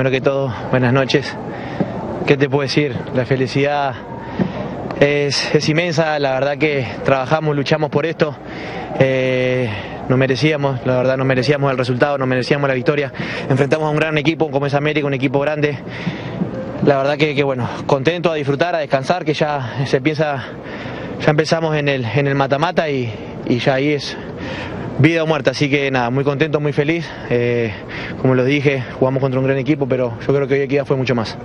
primero que todo, buenas noches. ¿Qué te puedo decir? La felicidad es inmensa, la verdad que trabajamos, luchamos por esto. Nos merecíamos, la verdad nos merecíamos el resultado, nos merecíamos la victoria. Enfrentamos a un gran equipo como es América, un equipo grande. La verdad que bueno, contento, a disfrutar, a descansar, que ya se piensa, ya empezamos en el mata-mata y ya ahí es vida o muerte, así que nada, muy contento, muy feliz. Como lo dije, jugamos contra un gran equipo, pero yo creo que hoy Equidad fue mucho más.